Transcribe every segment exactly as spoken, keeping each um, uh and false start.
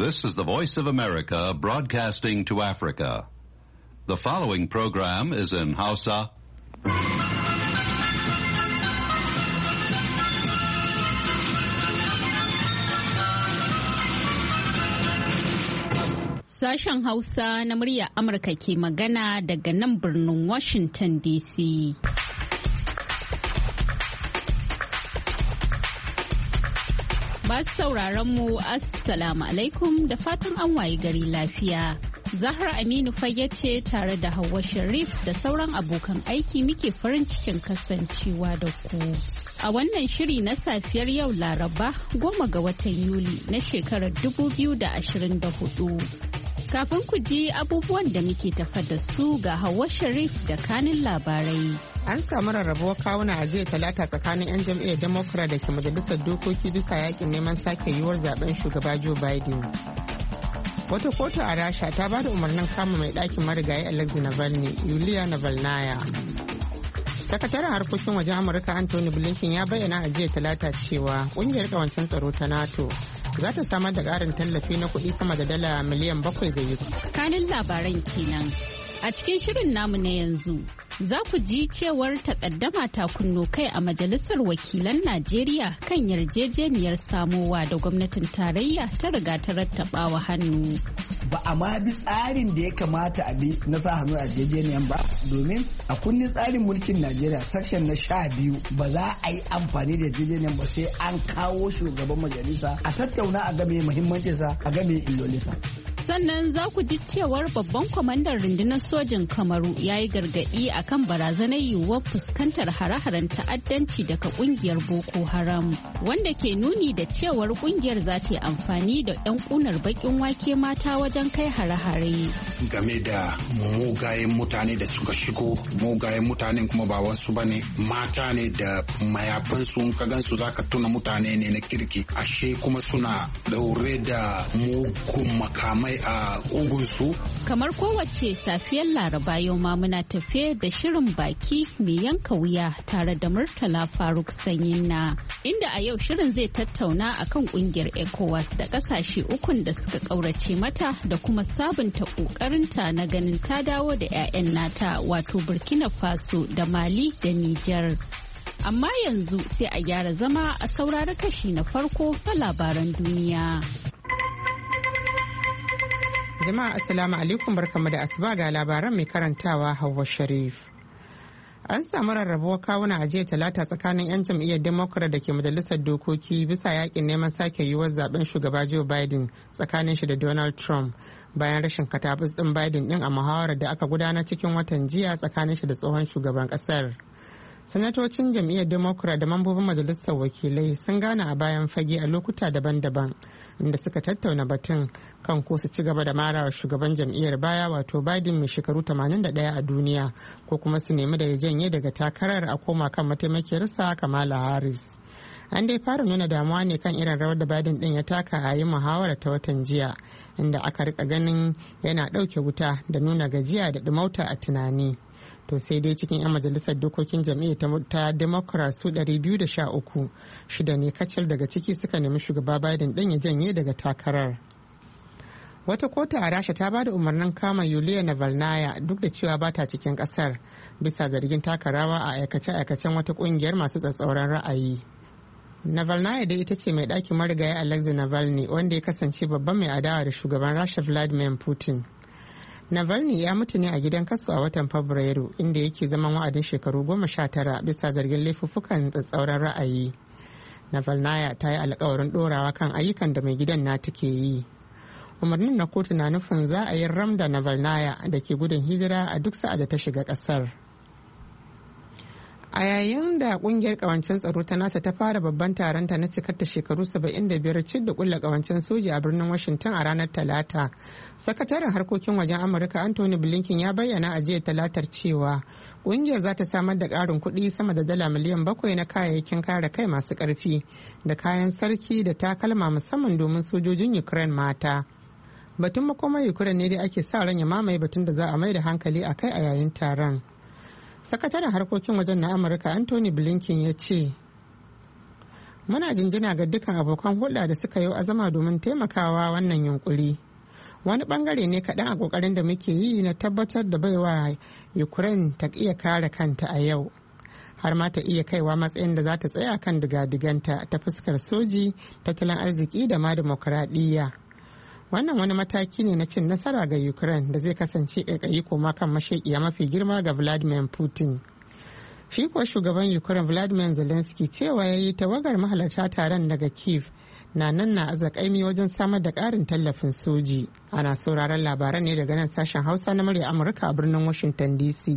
This is the Voice of America broadcasting to Africa. The following program is in Hausa. Sashen Hausa na murya Amurka ke magana daga nan birnin Washington D C. Masu sauraron mu Assalamu alaikum da fatan an wayi gari lafiya. Zahra Aminu Fayye ce tare da Hauwa Sharif da sauran abokan aiki muke farin cikin kasancewa da ku. A wannan shiri na safiyar yau Laraba goma ga watan Yuli na shekarar dubu biyu da ashirin da hudu. Kafin ku ji abubuwan da muke tafa da su ga Hauwa Sharif da kanin labarai. An samu rarrabuwar kawuna a jiya talata tsakanin 'yan jam'iyyar Democrat da ke majalisar dokoki bisa yakin neman sake yiwuwar zaben shugaba Joe Biden. Wata kotu a Rasha ta ba da umarnin kama mai ɗakin marigayi Alexei Navalny, Yulia Navalnaya. Sakataren harkokin wajen Amurka Anthony Blinken ya bayyana a jiya talata cewa ƙungiyar ƙawancen tsaro ta NATO za ta samar da ƙarin tallafi na kuɗi sama da dala miliyan bakwai ga Ukraine. Kanin labaran kenan. A cikin shirin namu na yanzu za ku ji cewar takaddama ta kunno kai a Majalisar Wakilan Najeriya kan yarjejeniyar samowa da gwamnatin tarayya ta riga ta rattabawa hannu. Ba a ma bi tsarin da ya kamata a bi na sa hannu a yarjejeniyar ba, domin a kundin tsarin mulkin Najeriya section na sha biyu ba za a yi amfani da yarjejeniyar ba sai an kawo shugaban majalisa a tattauna a game muhimmancinsa a game illolinsa. Sannan za ku ji cewar babban kwamandan rundunar sojin Kamaru ya yi gargaɗi a kan barazanar yiwuwar fuskantar hare-haren ta'addanci daga ƙungiyar Boko Haram, wanda ke nuni da cewar ƙungiyar za ta yi amfani da 'yan ƙunar baƙin wake mata wajen kai hare-hare. Game da mugayen mutane da suka shigo, mugayen mutanen kuma ba wasu ba ne, mata ne da mayafansu ka gansu za ka tuna mutane ne na kirki, ashe kuma suna daure da mugun makamai a ƙugunsu. Kamar kowace safiyar Laraba yau ma muna tafe da shirin baki mai yanka wuya tare da Murtala Faruk Sanyinna, inda a yau shirin zai tattauna akan kungiyar ECOWAS da kasashe ukun da suka kaurace mata da kuma sabunta kokarinta na ganin ta dawo da 'ya'yan nata wato Burkina Faso da Mali da Nijar. Amma yanzu sai a gyara zama a saurari kashi na farko na labaran duniya. Jama'a Assalamu alaikum barkamu da asuba ga labaran mai karantawa Hauwa Sharif. An samu rarrabuwar kawuna a jiya talata tsakanin 'yan jam'iyyar Democrat da ke majalisar dokoki bisa yakin neman sake yiwuwar zaben shugaba Joe Biden tsakanin shi da Donald Trump bayan rashin katabus din Biden din a muhawarar da aka gudanar cikin watan jiya tsakanin shi da tsohon shugaban kasar. Sanatocin jam'iyyar Democrat da mambobin majalisar wakilai sun gana a bayan fage a lokuta daban-daban inda suka tattauna batun kan ko su ci gaba da marawa shugaban jam'iyyar baya wato Biden mai shekaru tamanin da ɗaya a duniya ko kuma su nemi da ya janye daga takarar a koma kan mataimakiyarsa Kamala Harris. An dai fara nuna damuwa ne kan irin rawar da Biden din ya taka a yi muhawara ta watan jiya inda aka rika ganin yana ɗauke wuta da nuna gajiya da ɗumauta a tunani. To sai dai cikin 'yan majalisar dokokin jam'iyyar ta Democrat su ɗari biyu da sha uku shida ne kacal daga ciki suka nemi shugaba Biden ɗin ya janye daga takarar. Wata kotu a Rasha ta bada umarnin kama Yulia Navalnaya duk da cewa ba ta cikin kasar bisa zargin taka rawa a aikace-aikacen wata kungiyar masu tsatsauran ra'ayi. Navalnaya dai ita ce mai ɗakin marigayi Alexei Navalny wanda ya kasance babban mai adawa da shugaban Rasha Vladimir Putin. Navalny ya mutu ne a gidan kaso a watan Fabrairu inda yake zaman wa'adin shekaru goma sha tara bisa zargin laifuffukan tsatsauran ra'ayi. Navalnaya ta yi alkawarin ɗorawa kan ayyukan da mai gidan na take yi. Umarnin na kotu na nufin za a yi ramda Navalnaya da ke gudun hijira a duk sa'a da ta shiga ƙasar. A yayin da kungiyar kawancen tsaro ta nata ta fara babban taronta na cikar ta shekaru saba'in da biyar cid da kulla kawancen soja a birnin Washington a ranar Talata. Sakataren harkokin wajen Amurka Anthony Blinken ya bayyana a jiya Talatar cewa kungiyar za ta samar da karin kuɗi sama da dala miliyan bakwai na kayayyakin kare kai masu ƙarfi da kayan sarki da takalma musamman domin sojojin Ukraine mata. Batun makomar Ukraine ne dai ake sa ran ya mamaye batun da za a mai da hankali a kai a yayin taron. Sakataren harkokin wajen na Amurka Anthony Blinken ya ce Muna jinjina ga dukkan abokan hulɗa da suka yi azama domin taimakawa wannan yunkuri. Wani bangare ne kaɗan a ƙoƙarin da muke yi na tabbatar da baiwa Ukraine ta iya kare kanta a yau. Har ma ta iya kaiwa matsayin da za ta tsaya kan diga-diganta ta fuskar soji, tattalin arziki da ma dimokuraɗiyya. Wannan wani mataki ne na cin nasara ga Ukraine da zai kasance ƙaiƙayi koma kan mashaƙiya mafi girma ga Vladimir Putin. Shi kuwa shugaban Ukraine Vladimir Zelensky cewa ya yi tawagar mahalarta taron daga Kyiv na nan na azakaimi wajen samar da ƙarin tallafin soji. Ana sauraron labaran ne daga nan sashen Hausa na murya Amurka a birnin Washington D C.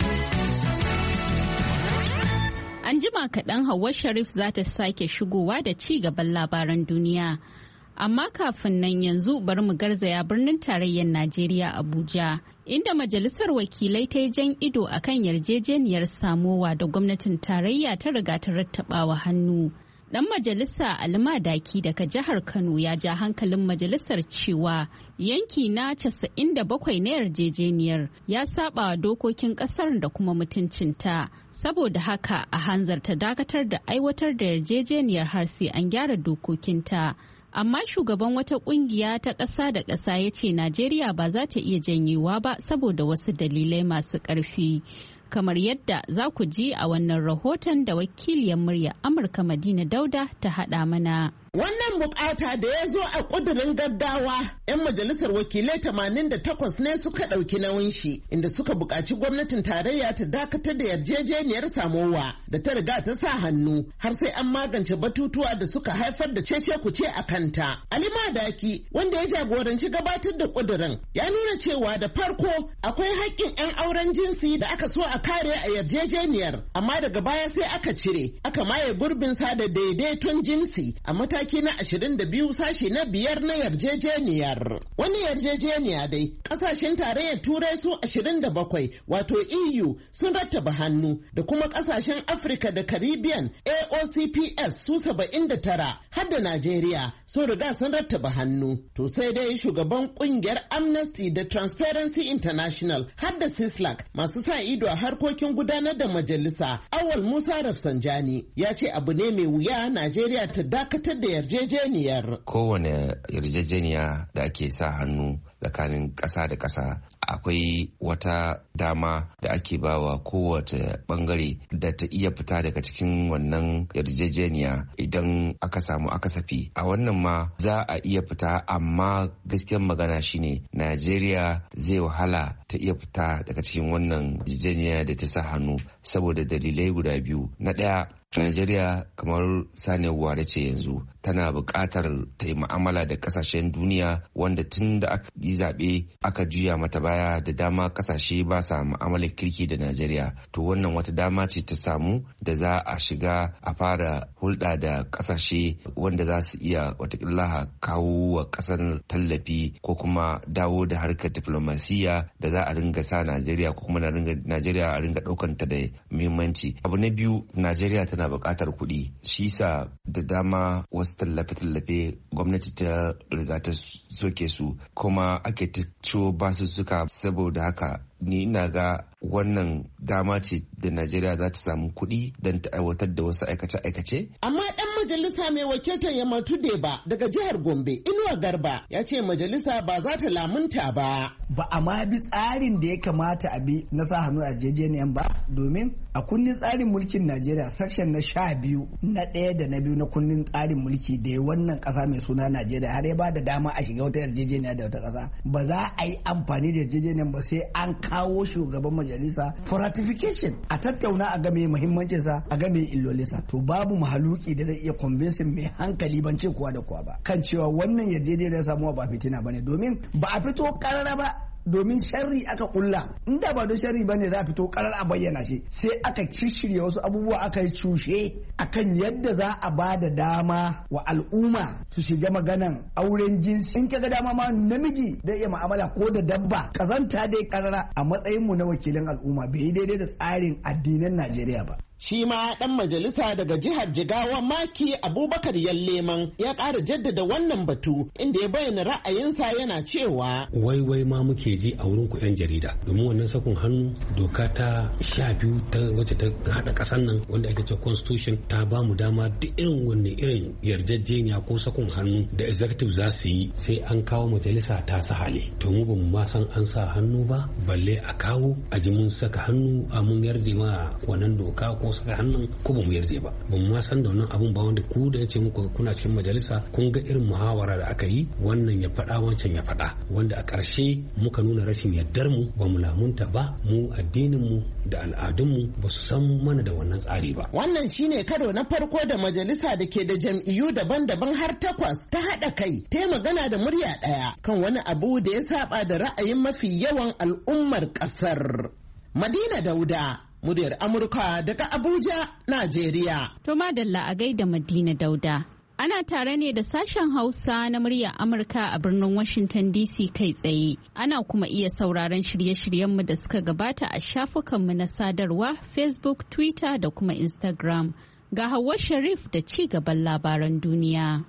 An jima kaɗan Hauwa Sharif za ta sake shigowa da ci gaban labaran duniya. Amma kafin nan yanzu bari mu garzaya birnin tarayyar Najeriya Abuja, inda majalisar wakilai ta yi jan ido akan yarjejeniyar samowa da gwamnatin tarayya ta riga ta rattabawa hannu. Dan majalisa Ali Madaki daga jihar Kano ya ja hankalin majalisar cewa yanki na casa'in da bakwai na yarjejeniyar ya saba wa dokokin kasar da kuma mutuncinta. Saboda haka a hanzarta dakatar da aiwatar da yarjejeniyar har sai an gyara dokokinta. Amma shugaban wata kungiya ta ƙasa da ƙasa ya ce Najeriya ba za ta iya janyewa ba saboda wasu dalilai masu ƙarfi. Kamar yadda za ku ji a wannan rahoton da wakiliyar murya Amurka Madina Dauda ta haɗa mana. Wannan bukata da ya zo a ƙudurin gaggawa 'yan majalisar wakilai tamanin da takwas ne suka ɗauki nauyin shi, inda suka buƙaci gwamnatin tarayya ta dakatar da yarjejeniyar samowa da ta riga ta sa hannu har sai an magance batutuwa da suka haifar da cece kuce a kanta. Ali Madaki wanda ya jagoranci gabatar da ƙudurin ya nuna cewa da farko akwai haƙƙin 'yan auren jinsi da aka so a kare a yarjejeniyar, amma daga baya sai aka cire aka maye gurbin sa da daidaiton jinsi a mata mataki na ashirin da biyu sashi na biyar na yarjejeniyar. Wani yarjejeniya dai kasashen tarayyar turai su ashirin da bakwai wato E U sun rattaba hannu da kuma kasashen Afirka da Caribbean A O C P S su saba'in da tara har da Najeriya sun riga sun rattaba hannu. To sai dai shugaban kungiyar Amnesty da Transparency International har da Sislak masu sa ido a harkokin gudanar da majalisa Awal Musa Rafsanjani ya ce abu ne mai wuya Najeriya ta dakatar da yarjejeniyar. Kowane yarjejeniya da ake sa hannu tsakanin ƙasa da ƙasa akwai wata dama da ake bawa kowace bangare da ta iya fita daga cikin wannan yarjejeniya idan aka samu akasafi. A wannan ma za a iya fita, amma gaskiyar magana shine Najeriya zai wahala ta iya fita daga cikin wannan yarjejeniya da ta sa hannu saboda dalilai guda biyu. Na ɗaya, Najeriya kamar saniyar ware ce yanzu, tana buƙatar ta yi mu'amala da ƙasashen duniya wanda tun da aka yi zaɓe aka juya mata baya da dama ƙasashe ba sa mu'amalar kirki da Najeriya. To wannan wata dama ce ta samu da za a shiga a fara hulɗa da ƙasashe wanda za su iya watakila kawo wa ƙasar tallafi ko kuma dawo da harkar diflomasiyya da za a ringa sa Najeriya ko kuma Najeriya a ringa ɗaukanta da muhimmanci. Abu na biyu, Najeriya tana buƙatar kuɗi, shi sa da dama wasu tallafe-tallafe gwamnati ta riga ta soke su kuma ake ta ciwo basussuka. Saboda haka ni ina ga wannan dama ce da Najeriya za ta samu kuɗi don ta aiwatar da wasu aikace-aikace. Amma ɗan majalisa mai wakiltar Yamatu Deba daga jihar Gombe, Inuwa Garba, ya ce majalisa ba za ta lamunta ba. Ba a ma bi tsarin da ya kamata a bi na sa hannu a yarjejeniyan ba, domin a kundin tsarin mulkin Najeriya section na sha biyu na ɗaya da na biyu na kundin tsarin mulki da wannan ƙasa mai suna Najeriya har ya ba da dama a shiga wata yarjejeniya da wata ƙasa. Ba za a yi amfani da yarjejeniyan ba sai an kawo shugaban majalisa for ratification, a tattauna a game muhimmancinsa, a game illolinsa. To babu mahaluki da zai iya convincing mai hankali, ban ce kowa da kowa ba, kan cewa wannan yarjejeniyar samuwa ba fitina bane, domin ba a fito karara ba, domin sharri aka kulla. Inda ba don sharri bane za a fito karar a bayyana shi, sai aka shirya wasu abubuwa aka yi cushe akan yadda za a ba da dama wa al'umma su shiga maganan auren jinsi. In kaga dama ma namiji zai iya mu'amala ko da dabba, kazanta dai karara. A matsayin mu na wakilan al'umma bai yi daidai da tsarin addinan Najeriya ba. Shi ma ɗan majalisa daga jihar Jigawa Maki Abubakar Yalleman ya ƙara jaddada wannan batu inda ya bayyana ra'ayinsa yana cewa. Wai wai ma muke ji a wurin ku 'yan jarida domin wannan sakun hannu doka ta sha biyu ta wacce ta haɗa ƙasar nan wanda ake cewa constitution ta ba mu dama duk irin wanne irin yarjejeniya ko sakun hannu da executive za su yi sai an kawo majalisa ta sa hali. To mu ba mu ma san an sa hannu ba balle a kawo a ji mun saka hannu a mun yarje ma wannan doka ko saka hannun ko ba mu yarje ba. Ba mu ma san da wannan abun ba wanda ku da ya ce muku kuna cikin majalisa kun ga irin muhawara da aka yi wannan ya faɗa wancan ya faɗa wanda a ƙarshe muka nuna rashin yardar mu ba mu lamunta ba mu addinin mu da al'adunmu ba su san mana da wannan tsari ba. Wannan shine karo na farko da majalisa da ke da jam'iyyu daban-daban har takwas ta haɗa kai ta yi magana da murya ɗaya kan wani abu da ya saba da ra'ayin mafi yawan al'ummar ƙasar. Madina Dauda, muryar Amurka daga Abuja, Najeriya. To madalla a gaida Madina Dauda. Ana tare ne da sashen Hausa na muryar Amurka a birnin Washington D C kai tsaye. Ana kuma iya sauraron shirye-shiryenmu da suka gabata a shafukanmu na sadarwa Facebook, Twitter da kuma Instagram. Ga Hauwa Sharif da ci gaban labaran duniya.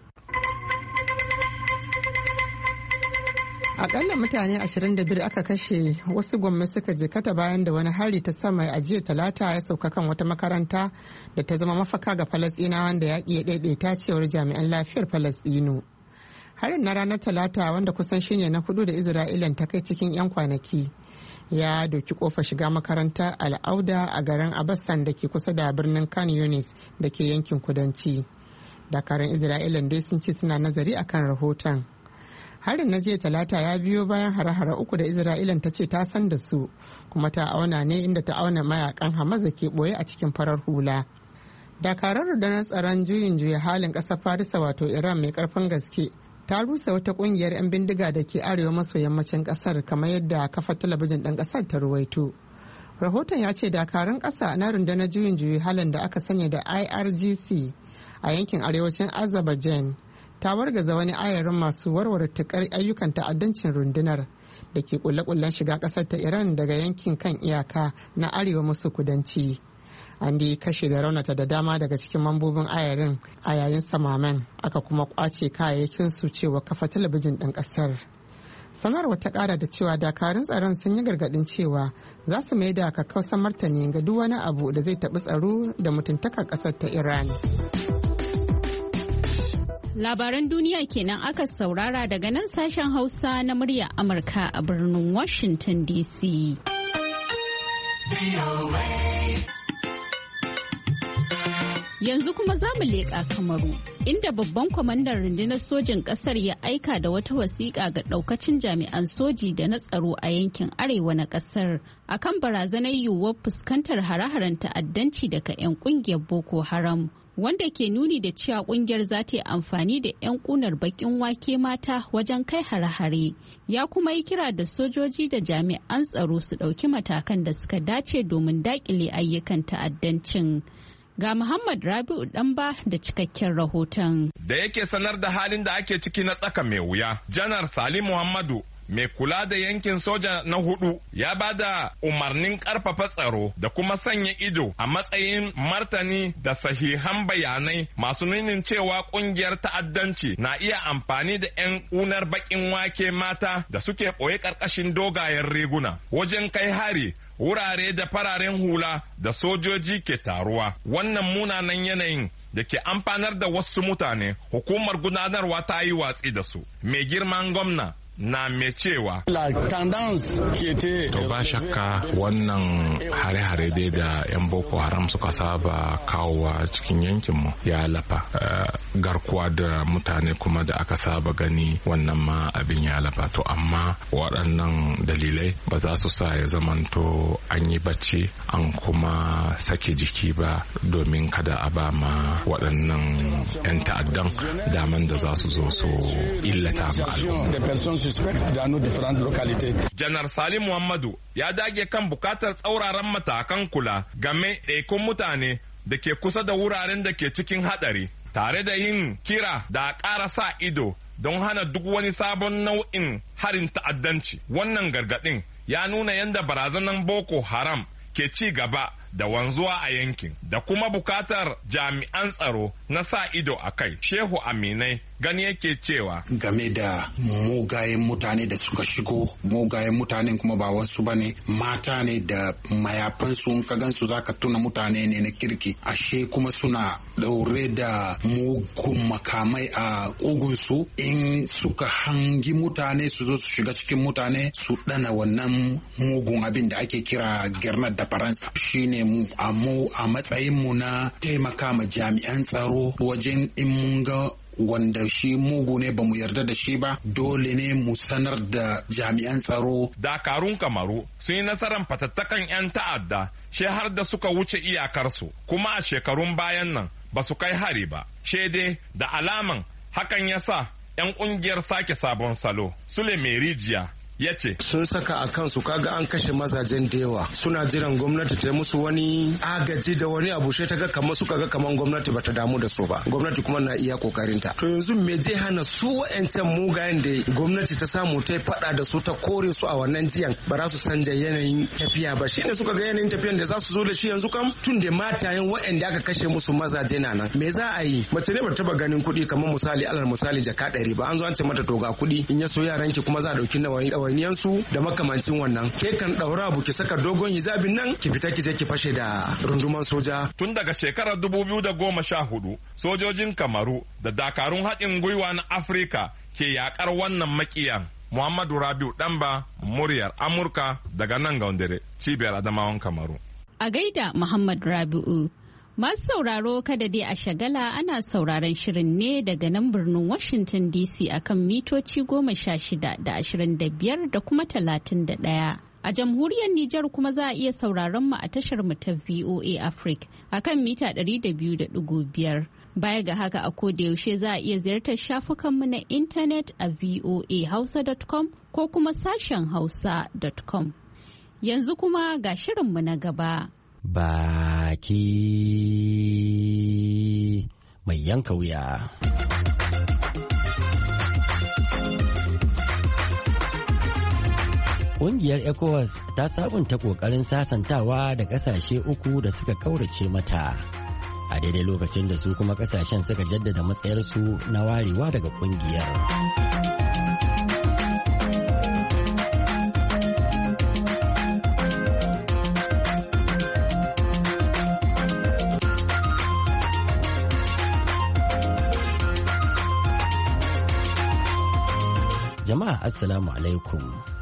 Akalla mutane ashirin da biyar aka kashe, wasu gwamnati suka jikata bayan da wani hari ta sama a jiya talata ya sauka kan wata makaranta da ta zama mafaka ga Falasɗinawa da yaƙi ya ɗaiɗaita cewar jami'an lafiyar Falasɗinu. Harin na ranar talata wanda kusan shine na hudu da Isra'ilan ta kai cikin 'yan kwanaki ya doki kofa shiga makaranta Al'auda a garin Abassan da ke kusa da birnin Khan Yunis da ke yankin kudanci. Dakarun Isra'ilan dai sun ce suna nazari akan rahoton. Harin na jiya talata ya biyo bayan hare-hare uku da Isra'ilan ta ce ta san da su kuma ta auna ne inda ta auna mayakan Hamas da ke boye a cikin farar hula. Dakarar rundunar tsaron juyin juya halin ƙasar Farisa wato Iran mai ƙarfin gaske ta rusa wata ƙungiyar 'yan bindiga da ke arewa maso yammacin ƙasar kamar yadda kafar talabijin ɗin ƙasar ta ruwaito. Rahoton ya ce dakarun ƙasa na rundunar juyin juya halin da aka sanya da I R G C a yankin arewacin Azerbaijan ta wargaza wani ayarin masu warware tukar ayyukan ta'addancin rundunar da ke kulle-kullen shiga kasar ta Iran daga yankin kan iyaka na arewa maso kudanci. An dai kashe da raunata da dama daga cikin mambobin ayarin a yayin samamen, aka kuma kwace kayayyakin su cewa kafa talabijin ɗin ƙasar. Sanarwar ta ƙara da cewa dakarun tsaron sun yi gargaɗin cewa za su mai da kakkausan martani ga duk wani abu da zai taɓi tsaro da mutuntakar ƙasar ta Iran. Labaran duniya kenan aka saurara daga nan sashen Hausa na murya Amurka a birnin Washington D C. Yanzu kuma za mu leƙa Kamaru, inda babban kwamandan rundunar sojin ƙasar ya aika da wata wasiƙa ga ɗaukacin jami'an soji da na tsaro a yankin arewa na ƙasar akan barazanar yiwuwar fuskantar hare-haren ta'addanci daga 'yan ƙungiyar Boko Haram. Wanda ke nuni da cewa kungiyar za ta yi amfani da 'yan kunar bakin wake mata wajen kai hare-hare, ya kuma yi kira da sojoji da jami'an tsaro su ɗauki matakan da suka dace domin daƙile ayyukan ta'addancin. Ga Muhammad Rabi'u Ɗanba da cikakken rahoton. Da yake sanar da halin da ake ciki na tsaka mai wuya, Janar Salim Muhammadu mai kula da yankin soja na hudu ya ba da umarnin karfafa tsaro da kuma sanya ido a matsayin martani da sahihan bayanai masu nunin cewa kungiyar ta'addanci na iya amfani da 'yan kunar bakin wake mata da suke ɓoye ƙarƙashin dogayen riguna wajen kai hari wurare da fararen hula da sojoji ke taruwa. Wannan munanan yanayin da ke amfanar da wasu mutane, hukumar gudanarwa ta yi watsi da su. Mai girman gwamna na mai cewa to ba shakka wannan hare-hare dai da 'yan Boko Haram suka saba kawowa cikin yankinmu ya lafa, uh, garkuwa da mutane kuma da aka saba gani wannan ma abin ya lafa. To amma waɗannan dalilai ba za su sa ya zamanto an yi bacci an kuma sake jiki ba domin kada a ba ma waɗannan 'yan ta'addan daman da za su zo su illata ma al'umma. Janar Salim Muhammadu ya dage kan bukatar tsauraran matakan kula game ɗaikun mutane da ke kusa da wuraren da ke cikin haɗari, tare da yin kira da ƙara sa ido don hana duk wani sabon nau'in harin ta'addanci. Wannan gargaɗin ya nuna yadda barazanan Boko Haram ke ci gaba da wanzuwa a yankin da kuma bukatar jami'an tsaro na sa ido a kai. Shehu Aminai gani yake cewa game da mugayen mutane da suka shigo, mugayen mutanen kuma ba wasu ba ne, mata ne da mayafansu in ka gansu zaka tuna mutane ne na kirki, ashe kuma suna daure da mugun makamai a ƙugunsu. In suka hangi mutane su zo su shiga cikin mutane su dana wannan mugun abin da ake kira gernat da faransa. Shine mu a mu a matsayin mu na taimaka ma jami'an tsaro wajen in mun ga wanda shi mugu ne ba mu yarda da shi ba, dole ne mu sanar da jami'an tsaro. Dakarun Kamaru sun yi nasarar fatattakan 'yan ta'adda shi har da suka wuce iyakarsu, kuma a shekarun bayan nan ba su kai hari ba. Shede da alaman hakan ya sa 'yan ƙungiyar sake sabon salo. Sule Merijiya ya ce sun saka a kansu, kaga an kashe mazajen da yawa, suna jiran gwamnati ta yi musu wani agaji da wani abu, sai ta ga kamar suka ga kamar gwamnati bata damu da su ba, gwamnati kuma na iya kokarinta. To yanzu me zai hana su wa'ancan mugayen da gwamnati ta samu ta faɗa da su ta kore su a wannan jiyan, ba za su sanja yanayin tafiya ba. Shine suka ga yanayin tafiyan da za su zo da shi yanzu kam, tun da matayen wa'anda aka kashe musu mazaje na nan, me za a yi? Mace ne ba taba ganin kuɗi kamar misali alal misali jaka ɗari ba, an zo an ce mata to ga kuɗi, in ya so yaranki kuma za a ɗauki nawayi ɗawainiyansu da makamancin wannan. Ke kan ɗaura abu ki saka dogon hijabin nan ki fita ki je ki fashe da runduman soja. Tun daga shekarar dubu biyu da goma sha hudu sojojin Kamaru da dakarun haɗin gwiwa na Afirka ke yakar wannan makiyan. Muhammadu Rabiu Ɗanba, muryar Amurka daga nan ga Wandere, cibiyar Adamawan Kamaru. A gaida Muhammad Rabiu. Masu sauraro kada dai a shagala, ana sauraron shirin ne daga nan birnin Washington D C akan mitoci goma sha shida da ashirin da biyar da kuma talatin da ɗaya. A jamhuriyar Nijar kuma za a iya sauraron mu a tashar mu ta V O A Africa akan mita ɗari da biyu da ɗigo biyar. Baya ga haka a koda yaushe za a iya ziyartar shafukanmu na intanet a voa hausa dot com ko kuma sashen hausa dot com. Yanzu kuma ga shirinmu na gaba. Baki mai yanka wuya. Ƙungiyar ECOWAS ta sabunta ƙoƙarin sasantawa da ƙasashe uku da suka kaurace mata, a daidai lokacin da su kuma ƙasashen suka jaddada matsayarsu na warewa daga ƙungiyar. Jama'a Assalamu alaikum.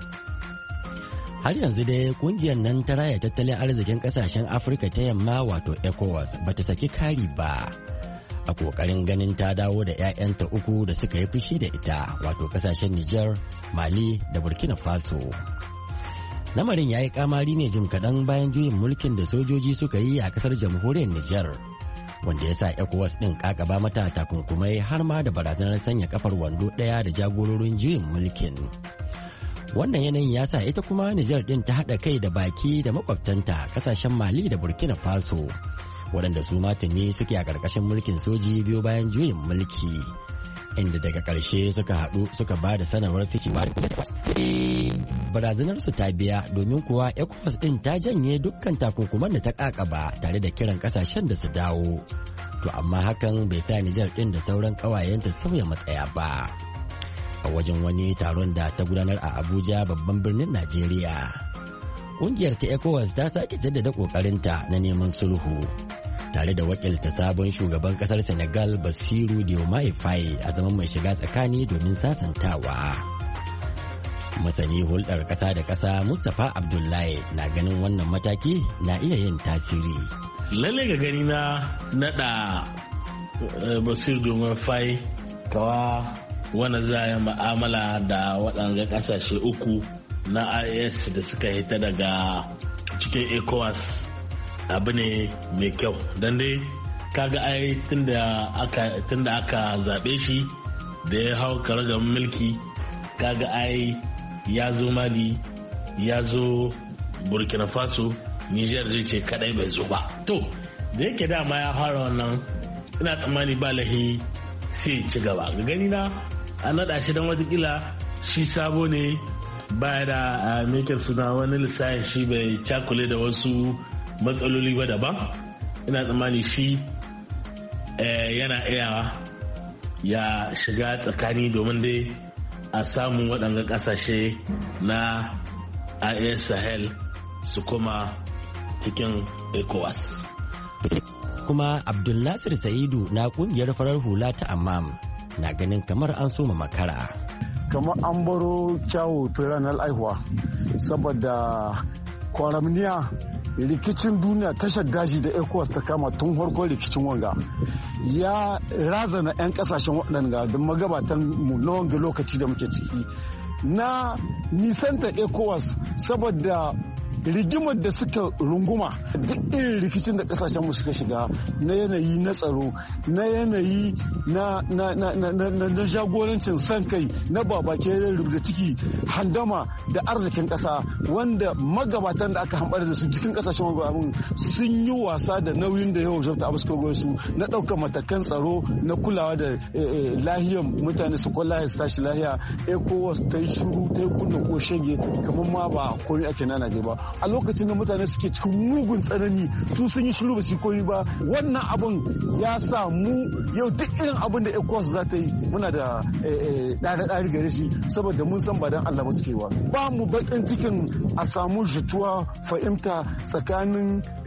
Har yanzu dai kungiyar nan ta raya tattalin arzikin kasashen Afirka ta yamma wato ECOWAS bata saki kari ba a kokarin ganin ta dawo da 'ya'yanta uku da suka yi fushi da ita wato kasashen Nijar, Mali da Burkina Faso. Lamarin ya yi kamari ne jim kaɗan bayan juyin mulkin da sojoji suka yi a kasar jamhuriyar Nijar, wanda ya sa ECOWAS ɗin kakaba mata takunkumai har ma da barazanar sanya kafar wando ɗaya da jagororin juyin mulkin. Wannan yanayin ya sa ita kuma Nijar ɗin ta haɗa kai da baki da makwabtanta kasashen Mali da Burkina Faso, waɗanda su matane suke a ƙarƙashin mulkin soji biyo bayan juyin mulki, inda daga ƙarshe suka haɗu suka ba da sanarwar ficewa da ECOWAS. Barazanar su ta biya, domin kuwa ECOWAS ɗin ta janye dukkan takunkuman da ta ƙaƙaba tare da kiran ƙasashen da su dawo. To amma hakan bai sa Nijar ɗin da sauran ƙawayenta sauya matsaya ba. A wajen wani taron da ta gudanar a Abuja babban birnin Najeriya, ƙungiyar ta ECOWAS ta sake jaddada ƙoƙarinta na neman sulhu, tare da wakilta sabon shugaban kasar Senegal Bassirou Diomaye Faye a zaman mai shiga tsakani domin sasantawa. Masani hulɗar ƙasa da ƙasa Mustapha Abdullahi na ganin wannan mataki na iya yin tasiri. Lalle ga gani na naɗa Bassirou Diomaye Faye kawa wani za a ma'amala da waɗanda ƙasashe uku na I S da suka hita daga cikin ECOWAS abu ne mai kyau, don dai kaga ai tunda aka tunda aka zaɓe shi da ya hau karagar mulki, kaga ai ya zo Mali, ya zo Burkina Faso, Niger zai ce kadai bai zo ba. To da yake dama ya fara wannan, ina tsammani ba lahi sai ci gaba. Ga gani na an naɗa shi don watakila shi sabo ne, baya da mekar suna wani lissafin shi bai cakule da wasu matsaloli ba daban. Ina tsammani shi yana iya ya shiga tsakani domin dai a samu waɗanga ƙasashe na I A S Sahel su kuma cikin ECOWAS. Kuma Abdulnasir Sa'idu na kungiyar farar hula ta Amam na ganin kamar an soma makara. Kamar an baro kyawu ta ranar aihuwa saboda kwaramniya rikicin duniya tashar daji da ECOWAS ta kama tun farkon rikicin wanga ya razana 'yan kasashen waɗanda da magabatan mu na wanga lokaci da muke ciki na nisanta ECOWAS saboda rigimar da suka runguma duk irin rikicin da kasashen mu suka shiga na yanayi na tsaro na yanayi na na na na na jagorancin san kai na babake da ciki handama da arzikin kasa wanda magabatan da aka hambara da su cikin kasashen mu sun yi wasa da nauyin da yawan shafta abu suka goyi su na ɗaukar matakan tsaro na kulawa da lahiyar mutane su kula su tashi lahiya. ECOWAS ta yi shiru ta yi kunna ko shege kamar ma ba komai ake nana ba a lokacin da mutane suke cikin mugun tsanani su sun yi shiru ba su koyi ba. Wannan abun ya sa mu yau duk irin abin da ECOWAS za ta yi muna da ɗari-ɗari gare shi saboda mun san ba dan Allah ba suke wa ba mu bakin cikin a samu jituwa fahimta tsakanin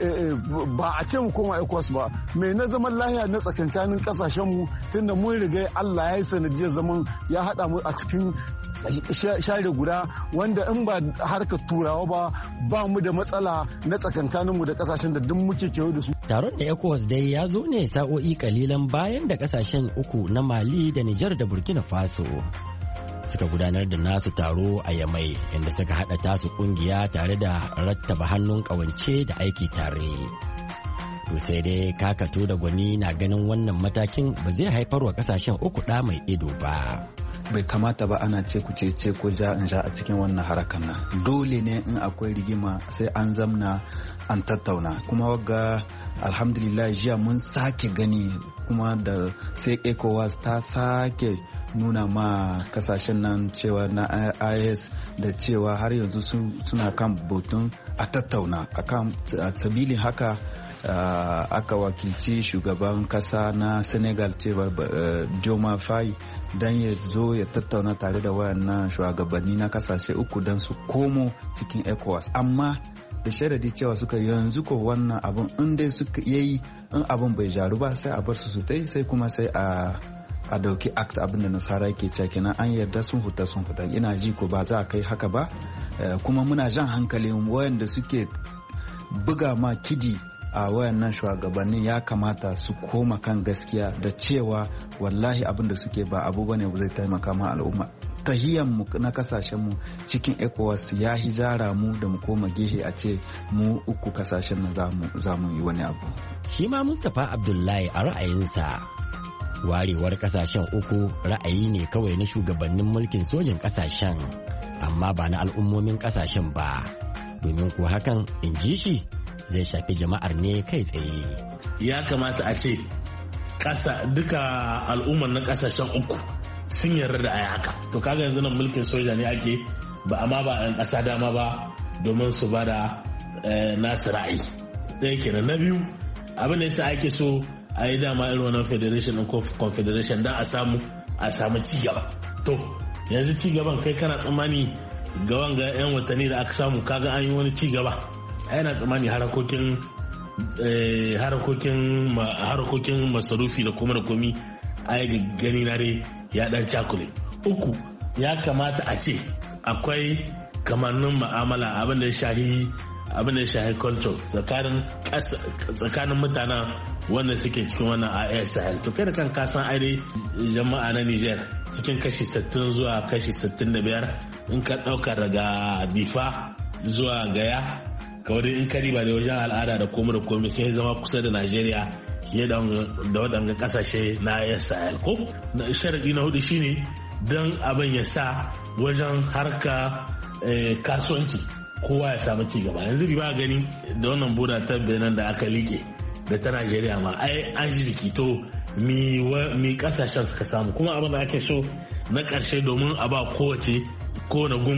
ba a ce mu koma ECOWAS ba mai na zaman lahiya na tsakankanin kasashen mu tunda mun riga Allah ya yi sanadiyar zaman ya haɗa mu a cikin share guda wanda in ba harkar turawa ba ba mu da matsala na tsakankaninmu da kasashen da duk muke kewa da su. Taron da ECOWAS dai ya zo ne sa'o'i kalilan bayan da kasashen uku na Mali da Nijar da Burkina Faso suka gudanar da nasu taro a Yamai inda suka haɗa tasu kungiya tare da rattaba hannun ƙawance da aiki tare. To sai dai kakato da gwani na ganin wannan matakin ba zai haifar wa kasashen uku ɗa mai ido ba. Bai kamata ba ana ce ku ce ce ko ja in ja a cikin wannan harakan nan. Dole ne in akwai rigima sai an zamna an tattauna kuma wagga alhamdulillah jiya mun sake gani kuma da sai ECOWAS ta sake nuna ma kasashen nan cewa na I A S da cewa har yanzu suna kan batun a tattauna akan sabilin haka. Uh, aka wakilci shugaban kasa na Senegal cewa uh, Diomaye Faye don ya zo ya tattauna tare da wayannan shugabanni na kasashe uku don su komo cikin ECOWAS amma da sharadi cewa suka yanzu ko wannan abun in dai suka yayi in abun bai jaru ba sai a bar su su tai sai kuma sai a a dauki act abin da nasara ke cewa kenan an yarda sun huta sun huta ina ji ko ba za a kai haka ba uh, kuma muna jan hankalin wayanda suke buga ma kidi a wayannan shugabannin ya kamata su koma kan gaskiya da cewa wallahi abin da suke ba abu bane ba zai taimaka ma al'umma. Tahiyan mu na kasashen mu cikin ECOWAS ya hijara mu da mu koma gehe a ce mu uku kasashen na za mu yi wani abu. Shi ma Mustapha Abdullahi a ra'ayinsa warewar kasashen uku ra'ayi ne kawai na shugabannin mulkin sojin kasashen amma ba na al'ummomin kasashen ba domin ko hakan in ji shi zai shafi jama'ar ne kai tsaye. Ya kamata a ce ƙasa duka al'ummar na ƙasashen uku sun yarda da ayi haka. To kaga yanzu nan mulkin soja ne ake ba amma ba ɗan ƙasa dama ba domin su ba da nasu ra'ayi. Ɗaya kenan. Na biyu abin da yasa ake so a yi dama irin wannan federation ɗin confederation don a samu a samu ci gaba. To yanzu ci gaban kai kana tsammani ga wanga 'yan watanni da aka samu kaga an yi wani ci gaba. Yana tsammani harakokin harakokin harakokin masarufi da kuma da komi a gani na dai ya dan cakule. Uku ya kamata a ce akwai kamannin ma'amala abin da ya shahi abin da ya shahi culture tsakanin tsakanin mutanen wanda suke cikin wannan I A S Sahel. To kai da kan kasan ai jama'a na Niger cikin kashi sittin zuwa kashi sittin da biyar in ka dauka daga Difa zuwa Gaya kawai in kari ba da wajen al'ada da komai da komai sai zama kusa da Najeriya fiye da waɗanda kasashe na I A S Sahel ko sharadi na hudu shine don abin ya sa wajen harka kasuwanci kowa ya samu ci gaba. Yanzu riba gani da wannan boda ta Benin da aka liƙe da ta Najeriya ma ai an ji jiki to mi kasashen suka samu kuma abin da ake so na ƙarshe domin a ba kowace kowane gungu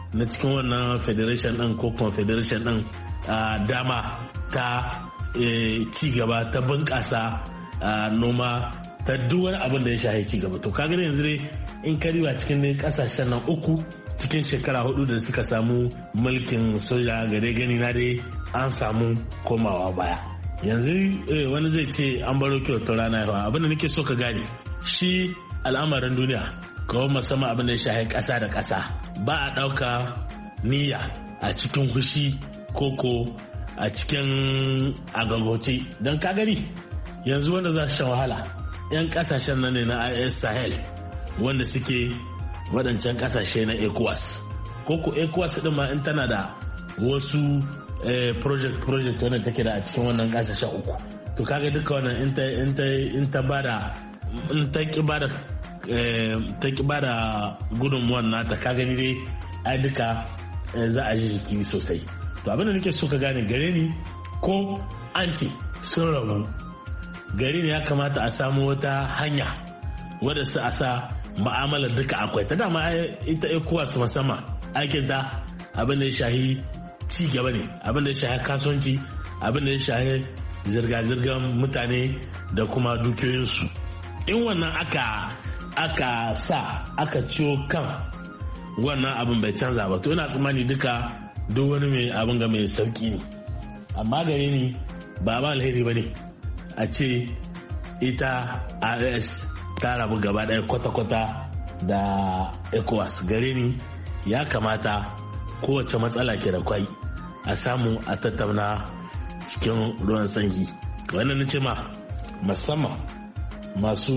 na cikin wannan federation din ko confederation din dama ta ci gaba ta bunƙasa noma ta duk wani abin da ya shahi ci gaba. To kaga yanzu dai in ka riba cikin kasashen nan uku cikin shekara hudu da suka samu mulkin soja gare gani na dai an samu komawa baya. Yanzu wani zai ce an baro kyautar rana yawa, abin da nake so ka gane shi al'amarin duniya kawai musamman abin da ya shahi ƙasa da ƙasa ba a ɗauka niyya a cikin hushi koko a cikin agagoce. Don ka gani yanzu wanda za su shan wahala 'yan kasashen nan ne na I S Sahel wanda suke waɗancan kasashe na ECOWAS koko ECOWAS din ma in tana da wasu project project wanda take da a cikin wannan kasashen uku. To kaga duka wannan in ta in ta in ta bada in ta ki bada ta ki bada gudunmuwan nata ka gani dai ai duka za a ji jiki sosai. To abin da nake so ka gane gare ni ko anti sun rabu gari ne ya kamata a samu wata hanya wadda su a sa ma'amalar duka akwai ta dama ita ECOWAS musamman aikin ta abin da ya shahi ci gaba ne, abin da ya shahi kasuwanci, abin da ya shahi zirga-zirgar mutane da kuma dukiyoyinsu. In wannan aka aka sa aka ciwo kan wannan abin bai canza ba to ina tsammani duka duk wani mai abin ga mai sauki ne. Amma gare ni ba ba alheri ba ne a ce ita I S ta rabu gaba ɗaya kwata-kwata da ECOWAS. Gare ni ya kamata kowace matsala ke da kwai a samu a tattauna cikin ruwan sanyi. Wannan na ce ma musamman masu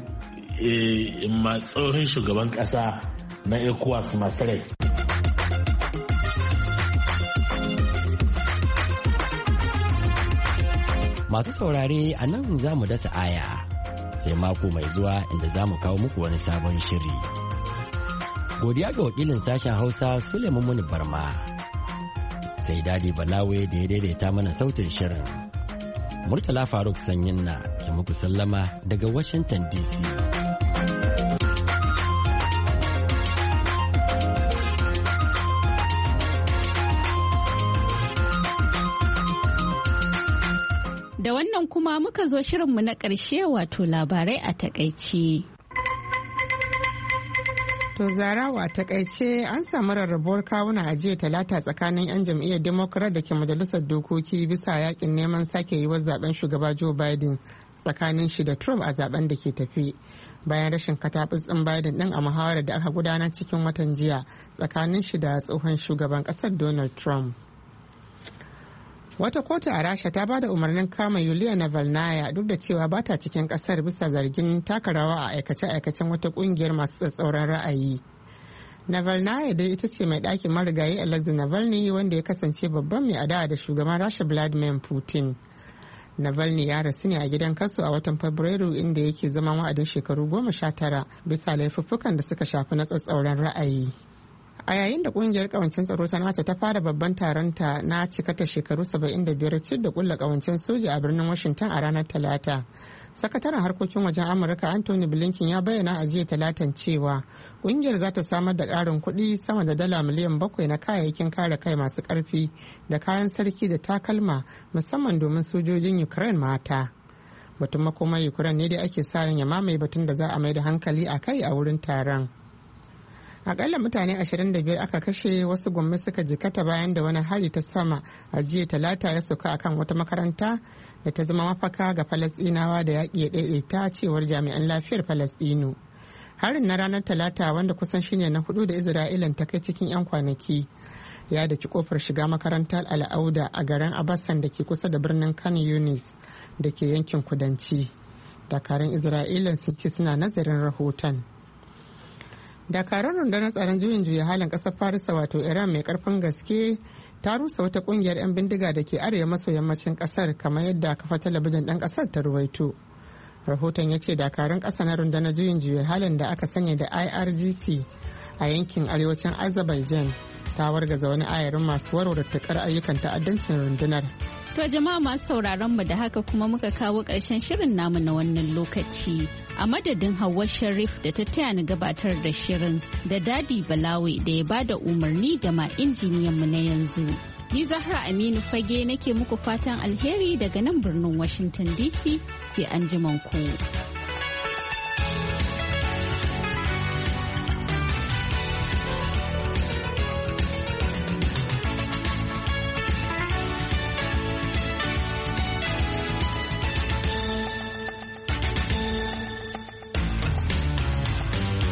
tsohon shugaban ƙasa na ECOWAS masu rai. Masu saurare a nan za mu dasa aya sai mako mai zuwa inda za mu kawo muku wani sabon shiri. Godiya ga wakilin sashen Hausa Suleiman Muni Barma. Sai Dadi Balawe da ya daidaita mana sautin shirin. Murtala Faruk Sanyin na ke muku sallama daga Washington D C. Da wannan kuma muka zo shirinmu na ƙarshe wato labarai a takaice. To Zarawa a takaice an samu rarrabuwar kawuna a jiya talata tsakanin 'yan jam'iyyar Democrat da ke majalisar dokoki bisa yakin neman sake yiwuwar zaben shugaba Joe Biden tsakanin shi da Trump a zaben da ke tafi. Bayan rashin katabus ɗin Biden ɗin a muhawarar da aka gudanar cikin watan jiya tsakanin shi da tsohon shugaban ƙasar Donald Trump. Wata kotu a Rasha ta ba da umarnin kama Yulia Navalnaya duk da cewa ba ta cikin kasar bisa zargin taka rawa a aikace-aikacen wata kungiyar masu tsatsauran ra'ayi. Navalnaya dai ita ce mai ɗakin marigayi Alexei Navalny wanda ya kasance babban mai adawa da shugaban Rasha Vladimir Putin. Navalny ya rasu ne a gidan kaso a watan Fabrairu inda yake zaman wa'adin shekaru goma sha tara bisa laifuffukan da suka shafi na tsatsauran ra'ayi. A yayin da kungiyar kawancin tsaro ta nace ta fara babban taronta na cikata shekaru saba'in da biyar cid da kulla kawancin soja a birnin Washington a ranar Talata. Sakataren harkokin wajen Amurka Anthony Blinken ya bayyana a jiya Talatan cewa kungiyar za ta samar da ƙarin kuɗi sama da dala miliyan bakwai na kayayyakin kare kai masu ƙarfi da kayan sarki da takalma musamman domin sojojin Ukraine mata. Batun makomar Ukraine ne dai ake sa ran ya mamaye batun da za a mai da hankali a kai a wurin taron. Akalla mutane ashirin da biyar aka kashe, wasu gwamnati suka jikata bayan da wani hari ta sama a jiya talata ya sauka akan wata makaranta da ta zama mafaka ga Falasɗinawa da yaƙi ya ɗaiɗaita cewar jami'an lafiyar Falasɗinu. Harin na ranar talata wanda kusan shine na hudu da Isra'ilan ta kai cikin 'yan kwanaki ya daki kofar shiga makarantar Al'auda a garin Abassan da ke kusa da birnin Khan Yunis da ke yankin kudanci. Dakarun Isra'ilan sun ce suna nazarin rahoton. Dakarun rundunar tsaron juyin juya halin kasar Farisa wato Iran mai karfin gaske ta rusa wata kungiyar 'yan bindiga da ke arewa maso yammacin kasar kamar yadda kafa talabijin ɗan kasar ta ruwaito. Rahoton ya ce dakarun ƙasa na rundunar juyin juya halin da aka sanya da I R G C a yankin arewacin Azerbaijan ta wargaza wani ayarin masu warware takar ayyukan ta'addancin rundunar To jama'a masu sauraron mu da haka kuma muka kawo ƙarshen shirin namu na wannan lokaci. A madadin Hauwa Sharif da ta taya ni gabatar da shirin da Dadi Balawe da ya bada umarni da ma injiniyan mu na yanzu. Ni Zahra Aminu Fage nake muku fatan alheri daga nan birnin Washington D C sai an ku.